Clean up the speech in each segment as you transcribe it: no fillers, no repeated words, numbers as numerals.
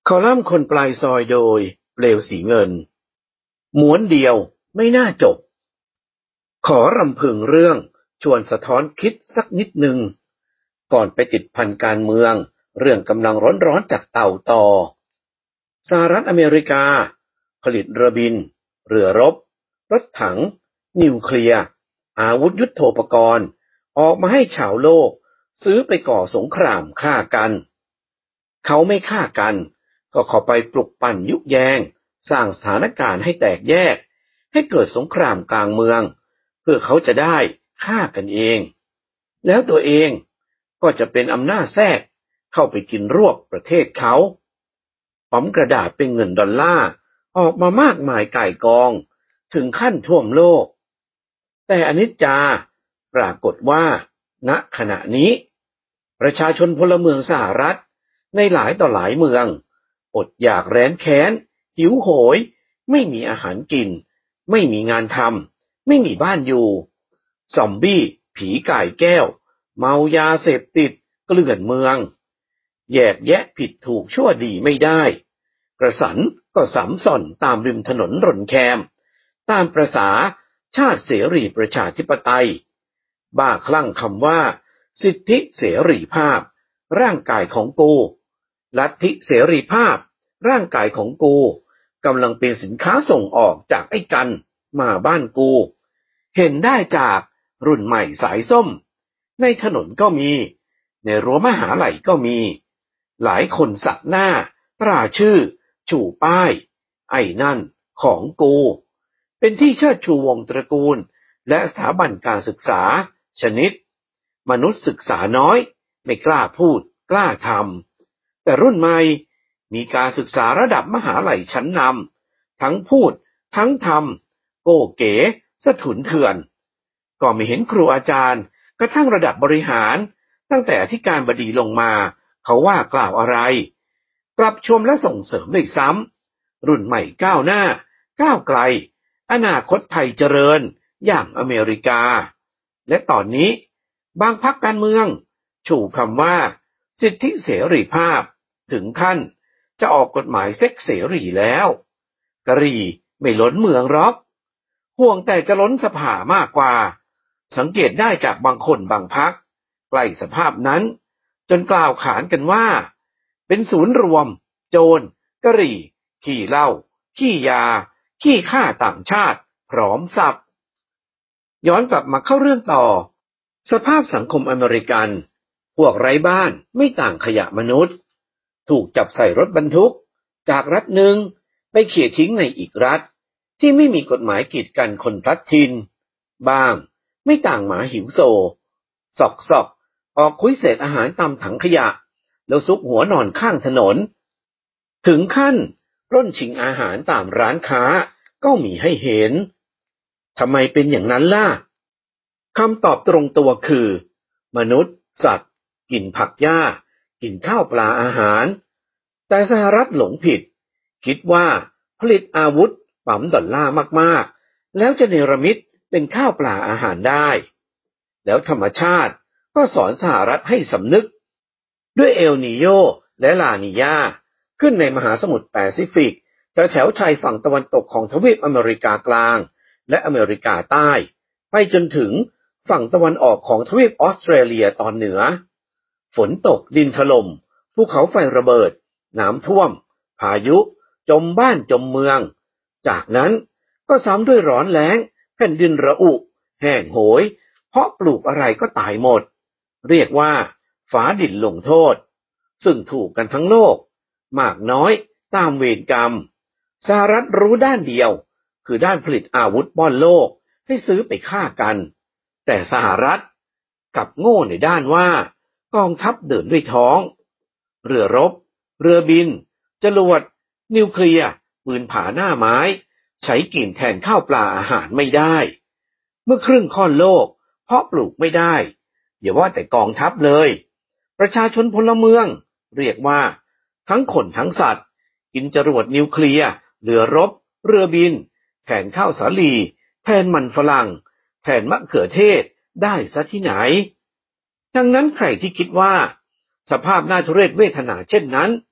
คอลัมน์คนปลายซอยโดยเปลวสีเงินม้วนเดียวไม่น่าจบขอรำพึงเรื่องชวนสะท้อนคิดสักนิดหนึ่งก่อนไปติดพันการเมืองเรื่องกำลังร้อนๆจากเต่าต่อสหรัฐอเมริกาผลิตเรือบินเรือรบรถถังนิวเคลียร์อาวุธยุทโธปกรณ์ออกมาให้ชาวโลกซื้อไปก่อสงครามฆ่ากันเขาไม่ฆ่ากันก็เข้าไปปลุกปั่นยุแยงสร้างสถานการณ์ให้แตกแยกให้เกิดสงครามกลางเมืองเพื่อเขาจะได้ฆ่ากันเองแล้วตัวเองก็จะเป็นอำนาจแทรกเข้าไปกินรวบประเทศเขาปั๊มกระดาษเป็นเงินดอลลาร์ออกมามากมายก่ายกองถึงขั้นท่วมโลกแต่อนิจจาปรากฏว่าณขณะนี้ประชาชนพลเมืองสหรัฐในหลายต่อหลายเมืองอดอยากแร้นแค้นหิวโหยไม่มีอาหารกินไม่มีงานทำไม่มีบ้านอยู่ซอมบี้ผีก่ายแก้วเมายาเสพติดเกลื่อนเมืองแยกแยะผิดถูกชั่วดีไม่ได้กระสันก็สำส่อนตามริมถนนรนแคมตามประษาชาติเสรีประชาธิปไตยบ้าคลั่งคำว่าสิทธิเสรีภาพร่างกายของกูลัทธิเสรีภาพร่างกายของกูกำลังเป็นสินค้าส่งออกจากไอ้กันมาบ้านกูเห็นได้จากรุ่นใหม่สายส้มในถนนก็มีในรั้วมหาลัยก็มีหลายคนสักหน้าตราชื่อชูป้ายไอ้นั่นของกูเป็นที่เชิดชูวงตระกูลและสถาบันการศึกษาชนิดมนุษย์ศึกษาน้อยไม่กล้าพูดกล้าทำแต่รุ่นใหม่มีการศึกษาระดับมหาลัยชั้นนำทั้งพูดทั้งทำโก้เก๋สะถุนเถื่อนก็ไม่เห็นครูอาจารย์กระทั่งระดับบริหารตั้งแต่อธิการบดีลงมาเขาว่ากล่าวอะไรกลับชมและส่งเสริมด้วยซ้ำรุ่นใหม่ก้าวหน้าก้าวไกลอนาคตไทยเจริญอย่างอเมริกาและตอนนี้บางพรรคการเมืองชูคำว่าสิทธิเสรีภาพถึงขั้นจะออกกฎหมายเซ็กเสรีแล้วกะหรี่ไม่ล้นเมืองหรอกห่วงแต่จะล้นสภามากกว่าสังเกตได้จากบางคนบางพรรคใกล้สภาพนั้นจนกล่าวขานกันว่าเป็นศูนย์รวมโจรกะหรี่ขี้เหล้าขี้ยาขี้ฆ่าต่างชาติพร้อมสับย้อนกลับมาเข้าเรื่องต่อสภาพสังคมอเมริกันพวกไร้บ้านไม่ต่างขยะมนุษย์ถูกจับใส่รถบรรทุกจากรัฐหนึ่งไปเขี่ยทิ้งในอีกรัฐที่ไม่มีกฎหมายกีดกันคนพลัดถิ่นบ้างไม่ต่างหมาหิวโซซอกออกคุ้ยเศษอาหารตามถังขยะแล้วซุกหัวนอนข้างถนนถึงขั้นปล้นชิงอาหารตามร้านค้าก็มีให้เห็นทำไมเป็นอย่างนั้นล่ะคำตอบตรงตัวคือมนุษย์สัตว์กินผักหญ้ากินข้าวปลาอาหารแต่สหรัฐหลงผิดคิดว่าผลิตอาวุธปั๊มดอลลาร์มากๆแล้วจะเนรมิตเป็นข้าวปลาอาหารได้แล้วธรรมชาติก็สอนสหรัฐให้สำนึกด้วยเอลนีโญและลานีญาขึ้นในมหาสมุทรแปซิฟิกแถวชายฝั่งตะวันตกของทวีปอเมริกากลางและอเมริกาใต้ไปจนถึงฝั่งตะวันออกของทวีปออสเตรเลียตอนเหนือฝนตกดินถล่มภูเขาไฟระเบิดน้ำท่วมพายุจมบ้านจมเมืองจากนั้นก็ซ้ำด้วยร้อนแล้งแผ่นดินระอุแห้งโหยเพราะปลูกอะไรก็ตายหมดเรียกว่าฟ้าดินลงโทษซึ่งถูกกันทั้งโลกมากน้อยตามเวรกรรมสหรัฐรู้ด้านเดียวคือด้านผลิตอาวุธป้อนโลกให้ซื้อไปฆ่ากันแต่สหรัฐกลับโง่ในด้านว่ากองทัพเดินด้วยท้องเรือรบเรือบินจรวดนิวเคลียร์ปืนผาหน้าไม้ใช้กินแทนข้าวปลาอาหารไม่ได้เมื่อครึ่งค่อนโลกเพาะปลูกไม่ได้อย่าว่าแต่กองทัพเลยประชาชนพลเมืองเรียกว่าทั้งคนทั้งสัตว์กินจรวดนิวเคลียร์เรือรบเรือบินแทนข้าวสาลีแทนมันฝรั่งแทนมะเขือเทศได้ซะที่ไหนดังนั้นใครที่คิดว่าสภาพน่าทุเรศเวทนาเช่นนั้น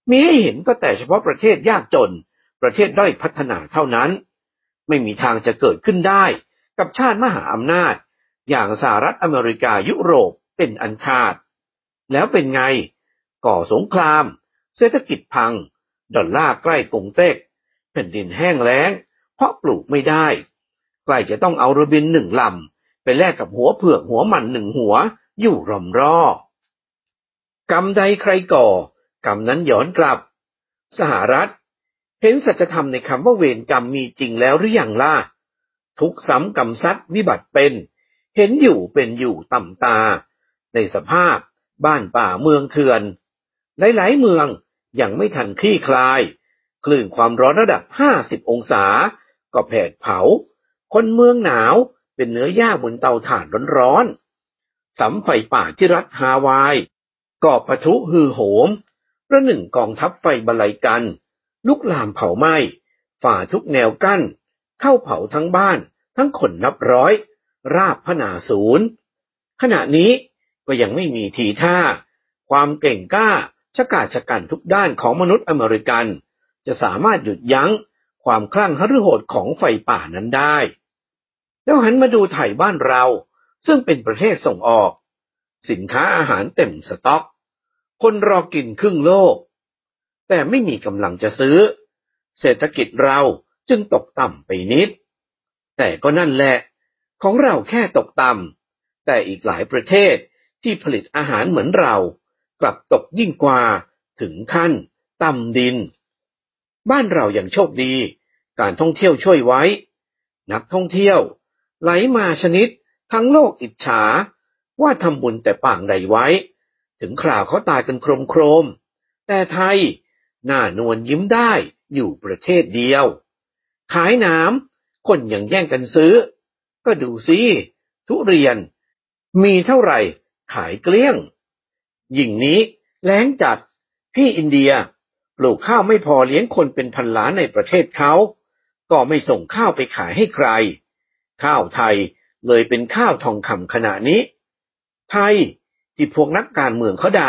มีให้เห็นก็แต่เฉพาะประเทศยากจนประเทศด้อยพัฒนาเท่านั้นไม่มีทางจะเกิดขึ้นได้กับชาติมหาอำนาจอย่างสหรัฐอเมริกายุโรปเป็นอันขาดแล้วเป็นไงก่อสงครามเศรษฐกิจพังดอลลาร์ใกล้กงเต็กแผ่นดินแห้งแล้งเพราะปลูกไม่ได้ใกล้จะต้องเอาเรือบิน1 ลำไปแลกกับหัวเผือกหัวมัน1 หัวอยู่รอมรอกรรมใดใครก่อกรรมนั้นย้อนกลับสหรัฐเห็นสัจธรรมในคำว่าเวรกรรมมีจริงแล้วหรือยังล่ะทุกข์ซ้ำกรรมซัดวิบัติเป็นเห็นอยู่เป็นอยู่ต่ำตาในสภาพบ้านป่าเมืองเถื่อนหลายๆเมืองยังไม่ทันคลี่คลายคลื่นความร้อนระดับ50 องศาก็แผดเผาคนเมืองหนาวเป็นเนื้อย่างบนเตาถ่านร้อนๆสำไฟป่าที่รัฐฮาวายก่อปะทุฮือโหมประหนึ่งกองทัพไฟบรรลัยกันลุกลามเผาไหม้ฝ่าทุกแนวกั้นเข้าเผาทั้งบ้านทั้งคนนับร้อยราบพนาศูนย์ขณะนี้ก็ยังไม่มีทีท่าความเก่งกล้าชะกาจชะกันทุกด้านของมนุษย์อเมริกันจะสามารถหยุดยั้งความคลั่งหฤโหดของไฟป่านั้นได้แล้วหันมาดูไทยบ้านเราซึ่งเป็นประเทศส่งออกสินค้าอาหารเต็มสต็อกคนรอกินครึ่งโลกแต่ไม่มีกำลังจะซื้อเศรษฐกิจเราจึงตกต่ำไปนิดแต่ก็นั่นแหละของเราแค่ตกต่ำแต่อีกหลายประเทศที่ผลิตอาหารเหมือนเรากลับตกยิ่งกว่าถึงขั้นต่ำดินบ้านเราอย่างโชคดีการท่องเที่ยวช่วยไว้นักท่องเที่ยวไหลมาชนิดทั้งโลกอิจฉาว่าทำบุญแต่ป่างใดไว้ถึงคราวเขาตายกันโครมแต่ไทยหน้านวลยิ้มได้อยู่ประเทศเดียวขายน้ำคนยังแย่งกันซื้อก็ดูสิทุเรียนมีเท่าไหร่ขายเกลี้ยงยิ่งนี้แล้งจัดที่อินเดียปลูกข้าวไม่พอเลี้ยงคนเป็นพันล้านในประเทศเขาก็ไม่ส่งข้าวไปขายให้ใครข้าวไทยเลยเป็นข้าวทองคำขณะนี้ไทยที่พวกนักการเมืองเขาด่า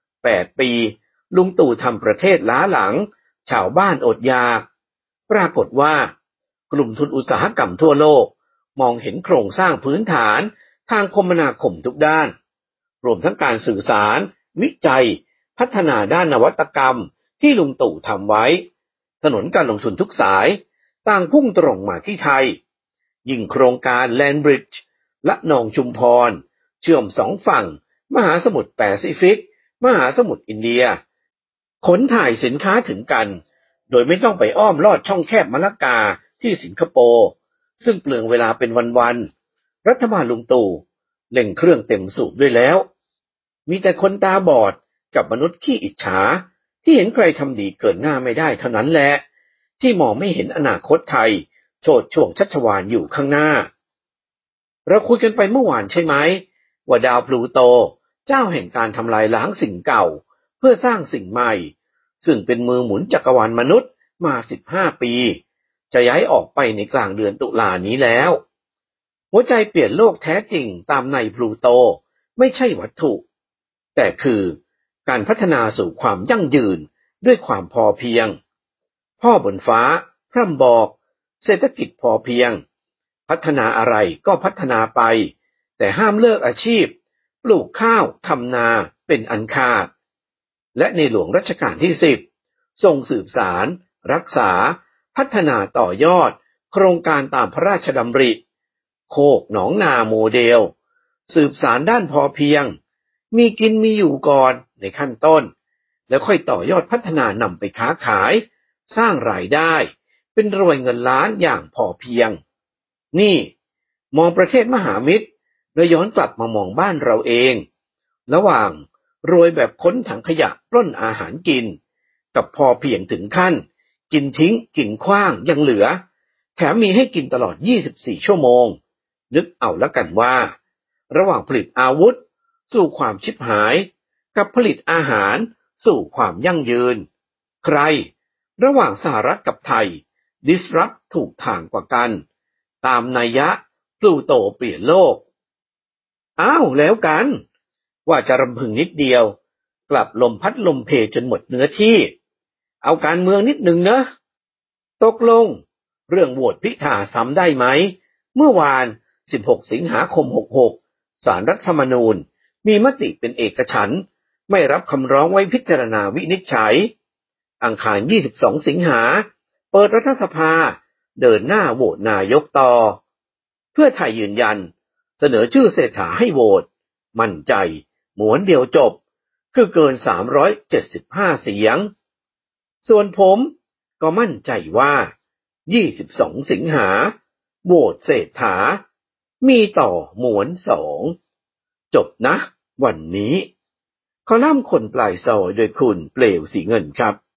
8 ปีลุงตู่ทำประเทศล้าหลังชาวบ้านอดอยากปรากฏว่ากลุ่มทุนอุตสาหกรรมทั่วโลกมองเห็นโครงสร้างพื้นฐานทางคมนาคมทุกด้านรวมทั้งการสื่อสารวิจัยพัฒนาด้านนวัตกรรมที่ลุงตู่ทำไว้ถนนการลงทุนทุกสายต่างพุ่งตรงมาที่ไทยยิ่งโครงการแลนด์บริดจ์และหนองชุมพรเชื่อม2 ฝั่งมหาสมุทรแปซิฟิกมหาสมุทรอินเดียขนถ่ายสินค้าถึงกันโดยไม่ต้องไปอ้อมลอดช่องแคบมะละกาที่สิงคโปร์ซึ่งเปลืองเวลาเป็นวันๆรัฐบาลลุงตู่เร่งเครื่องเต็มสูบด้วยแล้วมีแต่คนตาบอดกับมนุษย์ขี้อิจฉาที่เห็นใครทำดีเกินหน้าไม่ได้เท่านั้นแหละที่มองไม่เห็นอนาคตไทยโชติช่วงชัชวาลอยู่ข้างหน้าเราคุยกันไปเมื่อวานใช่ไหมว่าดาวพลูโตเจ้าแห่งการทำลายล้างสิ่งเก่าเพื่อสร้างสิ่งใหม่ซึ่งเป็นมือหมุนจักรวาลมนุษย์มา15 ปีจะย้ายออกไปในกลางเดือนตุลานี้แล้วหัวใจเปลี่ยนโลกแท้จริงตามในพลูโตไม่ใช่วัตถุแต่คือการพัฒนาสู่ความยั่งยืนด้วยความพอเพียงพ่อบนฟ้าพร่ำบอกเศรษฐกิจพอเพียงพัฒนาอะไรก็พัฒนาไปแต่ห้ามเลิกอาชีพปลูกข้าวทำนาเป็นอันขาดและในหลวงรัชกาลที่10ทรงสืบสารรักษาพัฒนาต่อยอดโครงการตามพระราชดำริโคกหนองนาโมเดลสืบสารด้านพอเพียงมีกินมีอยู่ก่อนในขั้นต้นแล้วค่อยต่อยอดพัฒนานำไปค้าขายสร้างรายได้เป็นรวยเงินล้านอย่างพอเพียงนี่มองประเทศมหามิตรแล้วย้อนกลับมามองบ้านเราเองระหว่างรวยแบบค้นถังขยะปล้นอาหารกินกับพอเพียงถึงขั้นกินทิ้งกินขว้างยังเหลือแถมมีให้กินตลอด24 ชั่วโมงนึกเอาละกันว่าระหว่างผลิตอาวุธสู่ความชิบหายกับผลิตอาหารสู่ความยั่งยืนใครระหว่างสหรัฐกับไทย disrupt ถูกทางกว่ากันตามนัยยะพลูโตเปลี่ยนโลกอ้าวแล้วกันว่าจะรำพึงนิดเดียวกลับลมพัดลมเพจนหมดเนื้อที่เอาการเมืองนิดหนึ่งเนอะตกลงเรื่องโหวตพิธาซ้ำได้ไหมเมื่อวาน16 สิงหาคม 66ศาลรัฐธรรมนูญมีมติเป็นเอกฉันท์ไม่รับคำร้องไว้พิจารณาวินิจฉัยอังคาร22 สิงหาเปิดรัฐสภาเดินหน้าโหวตนายกต่อเพื่อไทยยืนยันเสนอชื่อเศรษฐาให้โหวตมั่นใจม้วนเดียวจบคือเกิน375 เสียงส่วนผมก็มั่นใจว่า22 สิงหาโหวตเศรษฐามีต่อม้วน2จบนะวันนี้คอลัมน์คนปลายซอยโดยคุณเปลวสีเงินครับ